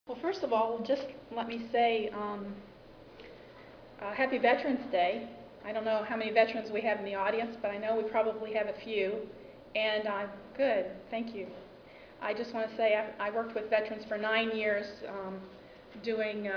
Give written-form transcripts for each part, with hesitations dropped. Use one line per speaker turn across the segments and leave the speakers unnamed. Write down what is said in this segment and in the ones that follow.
Well, first of all, just let me say Happy Veterans Day. I don't know how many veterans we have in the audience, but I know we probably have a few. And good, thank you. I just want to say I worked with veterans for 9 years doing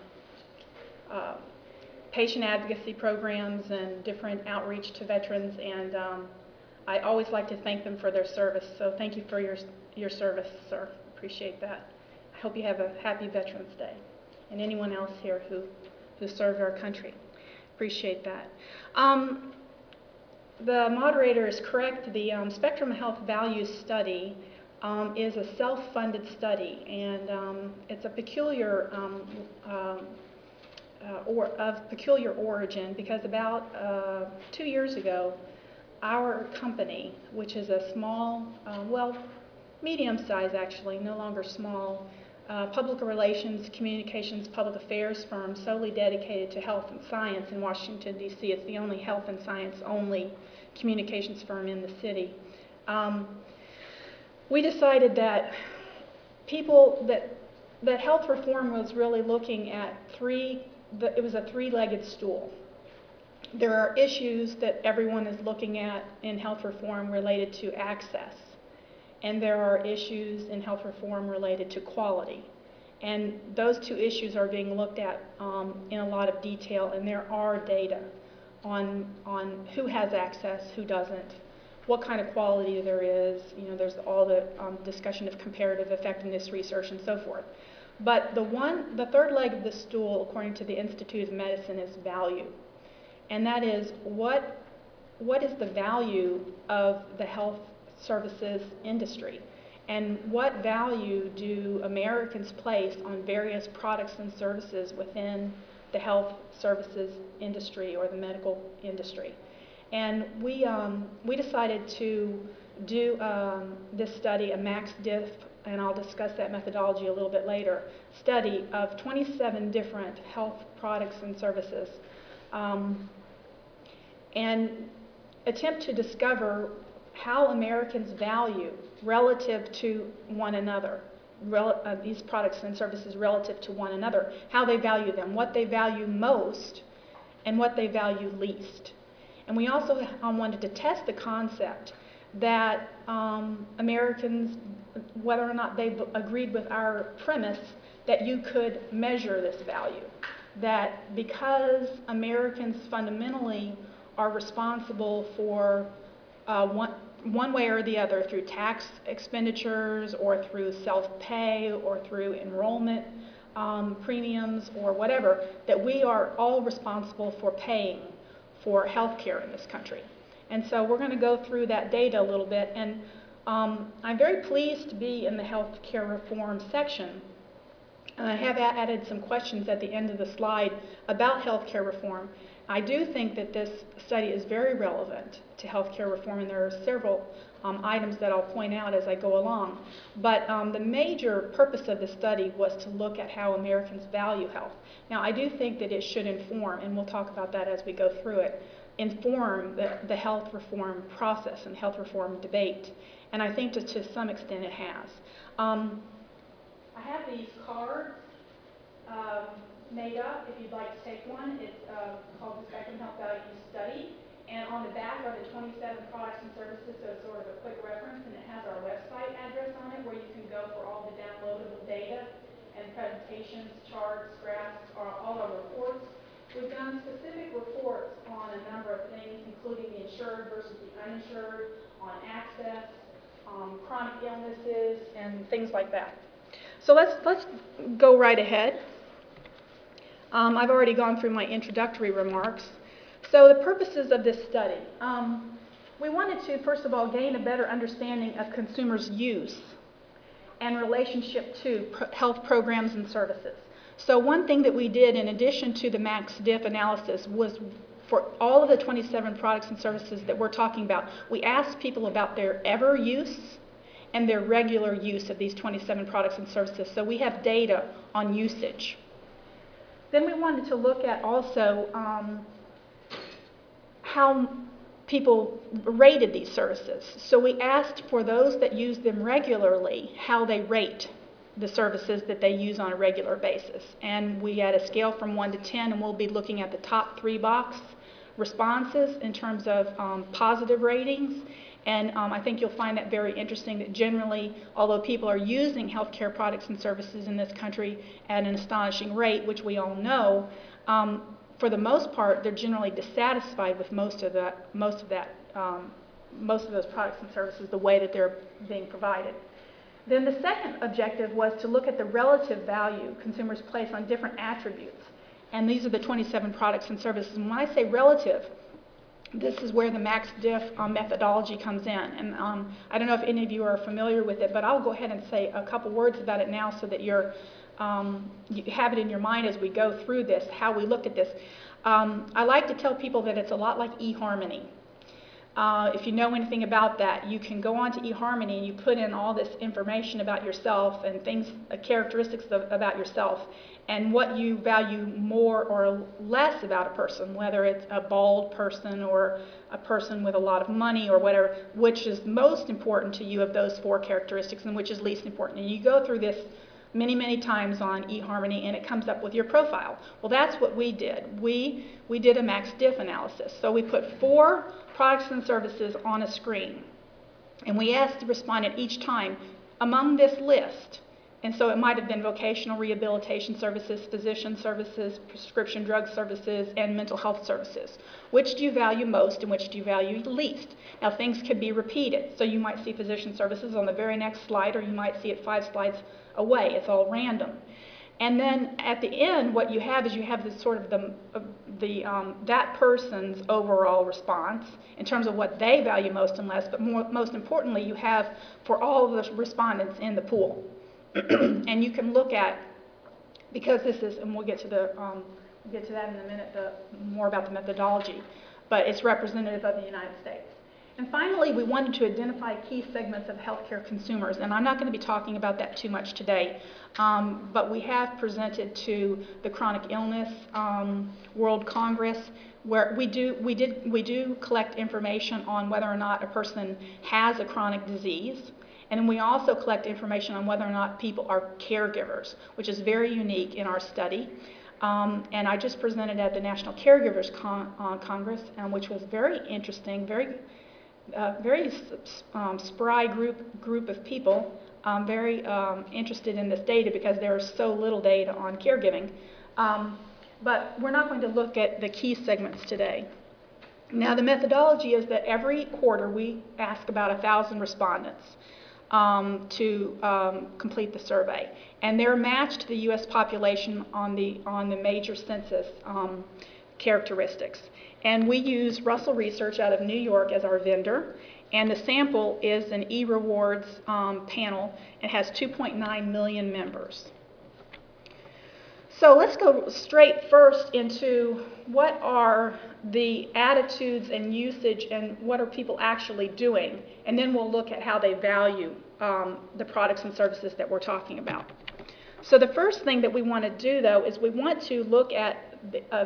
patient advocacy programs and different outreach to veterans, and I always like to thank them for their service. So thank you for your service, sir. Appreciate that. I hope you have a happy Veterans Day, and anyone else here who served our country. Appreciate that. The moderator is correct. The Spectrum Health Values Study is a self-funded study, and it's a peculiar of peculiar origin because about 2 years ago, our company, which is a small, well, medium size actually, no longer small, public relations, communications, public affairs firm solely dedicated to health and science in Washington, D.C. It's the only health and science only communications firm in the city. We decided that that health reform was really looking at it was a three-legged stool. There are issues that everyone is looking at in health reform related to access, and there are issues in health reform related to quality. And those two issues are being looked at in a lot of detail, and there are data on who has access, who doesn't, what kind of quality there is. You know, there's all the discussion of comparative effectiveness research and so forth. But the third leg of the stool, according to the Institute of Medicine, is value. And that is what is the value of the health services industry, and what value do Americans place on various products and services within the health services industry or the medical industry. And we decided to do this study, a MaxDiff, and I'll discuss that methodology a little bit later, study of 27 different health products and services, and attempt to discover how Americans value relative to one another, these products and services relative to one another, how they value them, what they value most, and what they value least. And we also wanted to test the concept that Americans, whether or not they agreed with our premise that you could measure this value, that because Americans fundamentally are responsible for one way or the other through tax expenditures or through self-pay or through enrollment premiums or whatever, that we are all responsible for paying for health care in this country. And so we're going to go through that data a little bit, and I'm very pleased to be in the health care reform section. And I have added some questions at the end of the slide about health care reform. I do think that this study is very relevant to health care reform, and there are several items that I'll point out as I go along. But the major purpose of the study was to look at how Americans value health. Now, I do think that it should inform, and we'll talk about that as we go through it, inform the health reform process and health reform debate. And I think to some extent it has. I have these cards made up if you'd like to take one. It's called the Spectrum Health Values Study. And on the back are the 27 products and services, so it's sort of a quick reference, and it has our website address on it where you can go for all the downloadable data and presentations, charts, graphs, all our reports. We've done specific reports on a number of things, including the insured versus the uninsured, on access, chronic illnesses, and things like that. So let's go right ahead. I've already gone through my introductory remarks. So the purposes of this study. We wanted to, first of all, gain a better understanding of consumers' use and relationship to health programs and services. So one thing that we did in addition to the MaxDiff analysis was for all of the 27 products and services that we're talking about, we asked people about their ever use and their regular use of these 27 products and services. So we have data on usage. Then we wanted to look at also how people rated these services. So we asked for those that use them regularly how they rate the services that they use on a regular basis. And we had a scale from 1 to 10, and we'll be looking at the top 3 box responses in terms of positive ratings. And I think you'll find that very interesting, that generally, although people are using healthcare products and services in this country at an astonishing rate, which we all know, for the most part, they're generally dissatisfied with most of those products and services, the way that they're being provided. Then the second objective was to look at the relative value consumers place on different attributes. And these are the 27 products and services. And when I say relative, this is where the MaxDiff methodology comes in. And I don't know if any of you are familiar with it, but I'll go ahead and say a couple words about it now so that you have it in your mind as we go through this, how we looked at this. I like to tell people that it's a lot like eHarmony. If you know anything about that, you can go on to eHarmony and you put in all this information about yourself and things, characteristics about yourself, and what you value more or less about a person, whether it's a bald person or a person with a lot of money or whatever, which is most important to you of those 4 characteristics and which is least important. And you go through this many, many times on eHarmony, and it comes up with your profile. Well, that's what we did. We did a MaxDiff analysis. So we put 4 products and services on a screen, and we asked the respondent each time, among this list, and so it might have been vocational rehabilitation services, physician services, prescription drug services, and mental health services. Which do you value most and which do you value least? Now, things could be repeated. So you might see physician services on the very next slide, or you might see it 5 slides away. It's all random. And then at the end, what you have is you have this sort of that person's overall response in terms of what they value most and less, but most importantly, you have for all of the respondents in the pool. And you can look at, because this is, and we'll get to that in a minute, more about the methodology, but it's representative of the United States. And finally, we wanted to identify key segments of healthcare consumers, and I'm not going to be talking about that too much today, but we have presented to the Chronic Illness World Congress, where we do collect information on whether or not a person has a chronic disease. And we also collect information on whether or not people are caregivers, which is very unique in our study. And I just presented at the National Caregivers Congress, which was very interesting, very spry group of people, very interested in this data because there is so little data on caregiving. But we're not going to look at the key segments today. Now, the methodology is that every quarter we ask about 1,000 respondents to complete the survey, and they're matched to the U.S. population on the major census characteristics. And we use Russell Research out of New York as our vendor, and the sample is an eRewards panel. It has 2.9 million members. So let's go straight first into what are the attitudes and usage and what are people actually doing, and then we'll look at how they value the products and services that we're talking about. So the first thing that we want to do, though, is we want to look at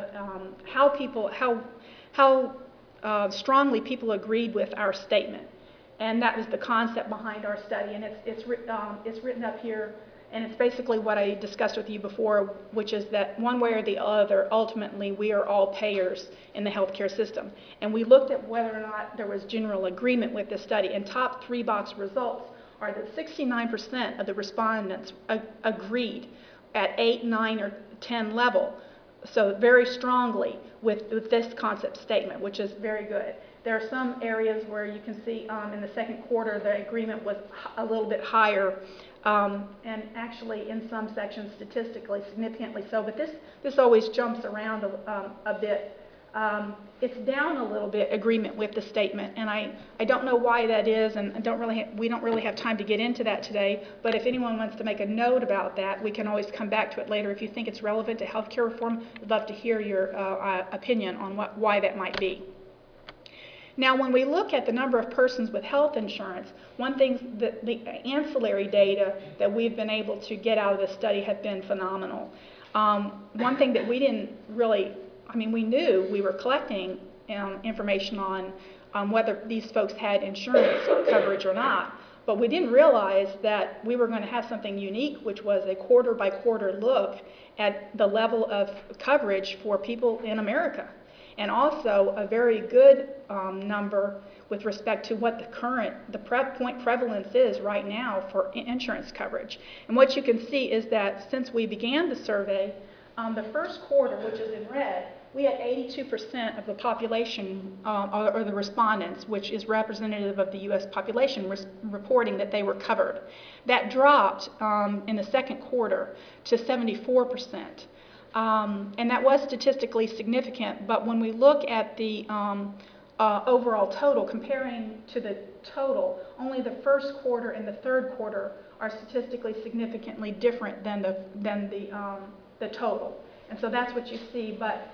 how strongly people agreed with our statement, and that was the concept behind our study, and it's written up here. And it's basically what I discussed with you before, which is that one way or the other, ultimately, we are all payers in the healthcare system. And we looked at whether or not there was general agreement with this study. And top 3 box results are that 69% of the respondents agreed at 8, 9, or 10 level. So very strongly with this concept statement, which is very good. There are some areas where you can see in the second quarter the agreement was a little bit higher, and actually in some sections statistically significantly so, but this always jumps around a bit. It's down a little bit, agreement with the statement, and I don't know why that is, and we don't really have time to get into that today, but if anyone wants to make a note about that, we can always come back to it later. If you think it's relevant to healthcare reform, I'd love to hear your opinion on why that might be. Now, when we look at the number of persons with health insurance, one thing that the ancillary data that we've been able to get out of this study have been phenomenal. One thing that we didn't really, we knew we were collecting information on whether these folks had insurance coverage or not, But we didn't realize that we were going to have something unique, which was a quarter-by-quarter look at the level of coverage for people in America, and also a very good number with respect to what the point prevalence is right now for insurance coverage. And what you can see is that since we began the survey, the first quarter, which is in red, we had 82% of the population, or the respondents, which is representative of the U.S. population, reporting that they were covered. That dropped in the second quarter to 74%. And that was statistically significant, but when we look at the overall total, comparing to the total, only the first quarter and the third quarter are statistically significantly different than the total. And so that's what you see, but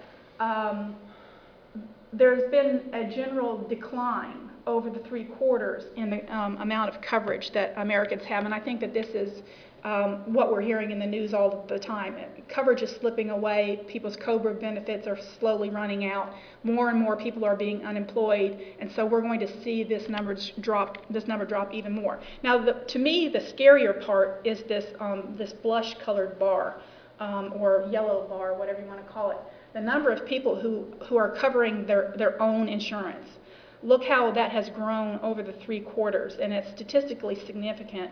there's been a general decline over the 3 quarters in the amount of coverage that Americans have, and I think that this is what we're hearing in the news all the time. Coverage is slipping away. People's COBRA benefits are slowly running out. More and more people are being unemployed, and so we're going to see this number drop even more. Now, to me, the scarier part is this this blush-colored bar, or yellow bar, whatever you want to call it. The number of people who are covering their own insurance. Look how that has grown over the 3 quarters, and it's statistically significant.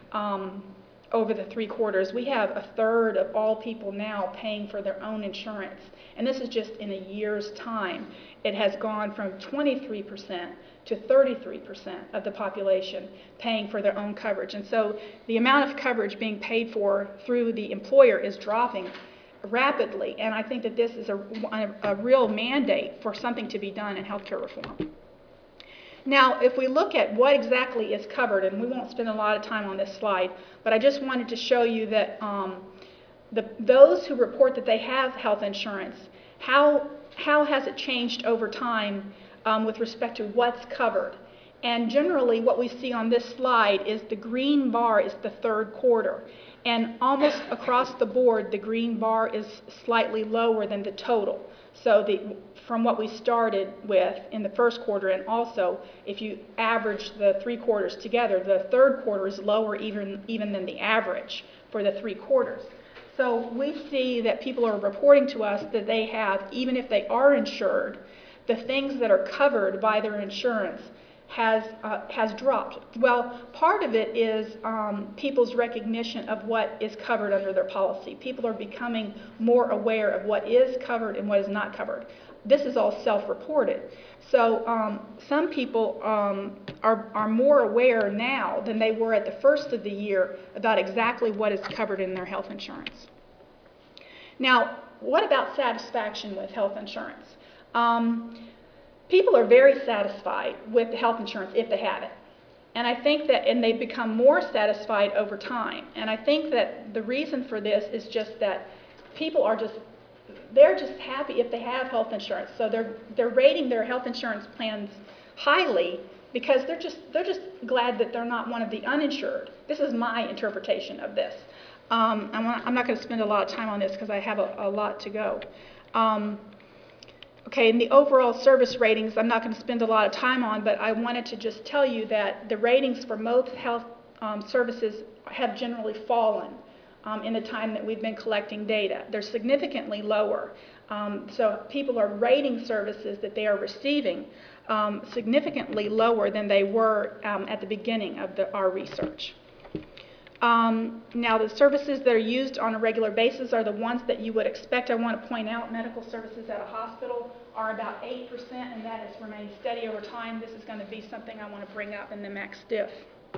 Over the 3 quarters, we have 1/3 of all people now paying for their own insurance, and this is just in a year's time. It has gone from 23% to 33% of the population paying for their own coverage, and so the amount of coverage being paid for through the employer is dropping rapidly, and I think that this is a real mandate for something to be done in healthcare reform. Now, if we look at what exactly is covered, and we won't spend a lot of time on this slide, but I just wanted to show you that those who report that they have health insurance, how has it changed over time with respect to what's covered? And generally what we see on this slide is the green bar is the 3rd quarter. And almost across the board, the green bar is slightly lower than the total. So from what we started with in the 1st quarter, and also if you average the 3 quarters together, the 3rd quarter is lower even than the average for the 3 quarters. So we see that people are reporting to us that they have, even if they are insured, the things that are covered by their insurance has dropped. Well, part of it is people's recognition of what is covered under their policy. People are becoming more aware of what is covered and what is not covered. This is all self-reported. So some people are more aware now than they were at the first of the year about exactly what is covered in their health insurance. Now, what about satisfaction with health insurance? People are very satisfied with the health insurance if they have it. And I think that, and they become more satisfied over time. And I think that the reason for this is just that people are they're just happy if they have health insurance. So they're rating their health insurance plans highly because they're just glad that they're not one of the uninsured. This is my interpretation of this. I'm not going to spend a lot of time on this because I have a lot to go. Okay, and the overall service ratings, I'm not going to spend a lot of time on, but I wanted to just tell you that the ratings for most health services have generally fallen in the time that we've been collecting data. They're significantly lower. So people are rating services that they are receiving significantly lower than they were at the beginning of our research. Now, the services that are used on a regular basis are the ones that you would expect. I want to point out medical services at a hospital are about 8%, and that has remained steady over time. This is going to be something I want to bring up in the MACSDIF.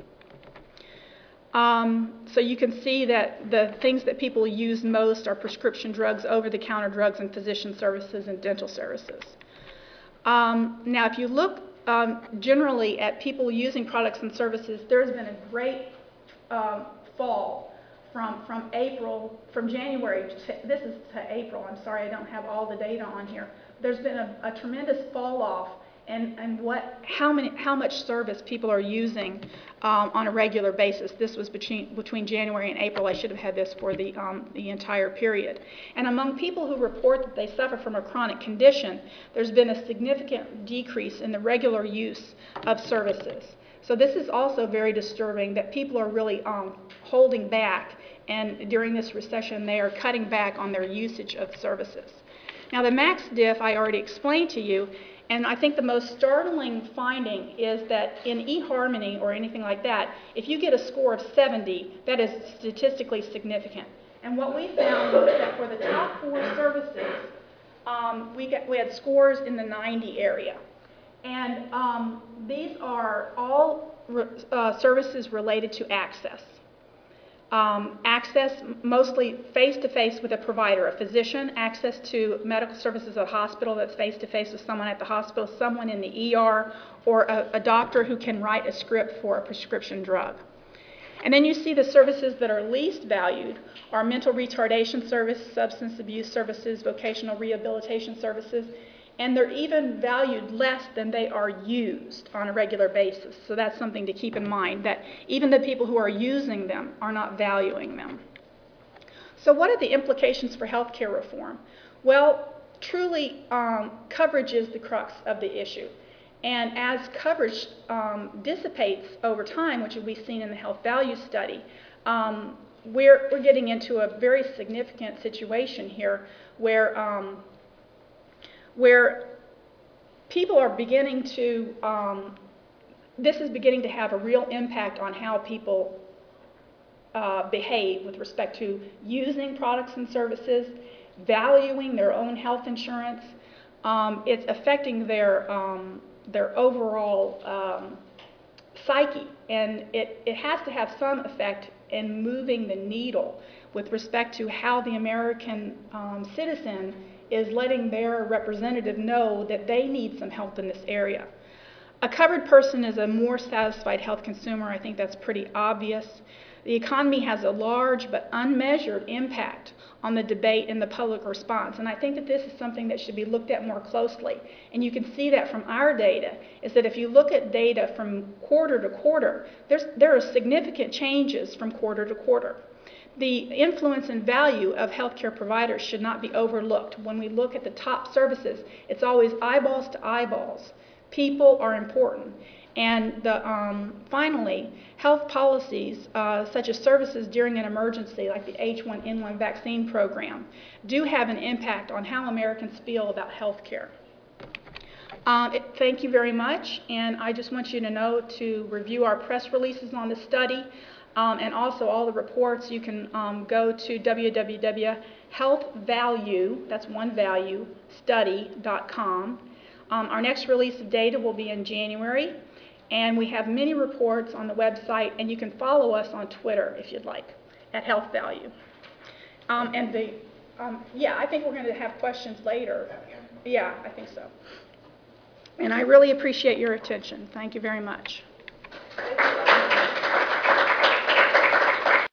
So you can see that the things that people use most are prescription drugs, over-the-counter drugs, and physician services and dental services. Now, if you look generally at people using products and services, there's been a great fall from January this is to April. I'm sorry, I don't have all the data on here. There's been a tremendous fall off in how much service people are using on a regular basis. This was between January and April. I should have had this for the entire period. And among people who report that they suffer from a chronic condition, there's been a significant decrease in the regular use of services. So this is also very disturbing that people are really holding back, and during this recession they are cutting back on their usage of services. Now the max diff I already explained to you, and I think the most startling finding is that in eHarmony or anything like that, if you get a score of 70, that is statistically significant. And what we found was that for the top 4 services, we had scores in the 90 area. And these are all services related to access. Access mostly face-to-face with a provider, a physician, access to medical services at a hospital that's face-to-face with someone at the hospital, someone in the ER, or a doctor who can write a script for a prescription drug. And then you see the services that are least valued are mental retardation service, substance abuse services, vocational rehabilitation services, and they're even valued less than they are used on a regular basis. So that's something to keep in mind, that even the people who are using them are not valuing them. So what are the implications for healthcare reform? Well, truly, coverage is the crux of the issue. And as coverage dissipates over time, which will be seen in the health value study, we're getting into a very significant situation here where people are beginning to, this is beginning to have a real impact on how people behave with respect to using products and services, valuing their own health insurance. It's affecting their overall psyche, and it has to have some effect in moving the needle with respect to how the American citizen is letting their representative know that they need some help in this area. A covered person is a more satisfied health consumer. I think that's pretty obvious. The economy has a large but unmeasured impact on the debate and the public response, and I think that this is something that should be looked at more closely. And you can see that from our data, is that if you look at data from quarter to quarter, there are significant changes from quarter to quarter. The influence and value of healthcare providers should not be overlooked. When we look at the top services, it's always eyeballs to eyeballs. People are important. And finally, health policies, such as services during an emergency, like the H1N1 vaccine program, do have an impact on how Americans feel about healthcare. Thank you very much, and I just want you to know to review our press releases on the study. And also all the reports. You can go to www.healthvalue, that's one value, study.com. Our next release of data will be in January, and we have many reports on the website, and you can follow us on Twitter if you'd like, at Health Value. Yeah, I think we're going to have questions later. Yeah, I think so. And I really appreciate your attention. Thank you very much.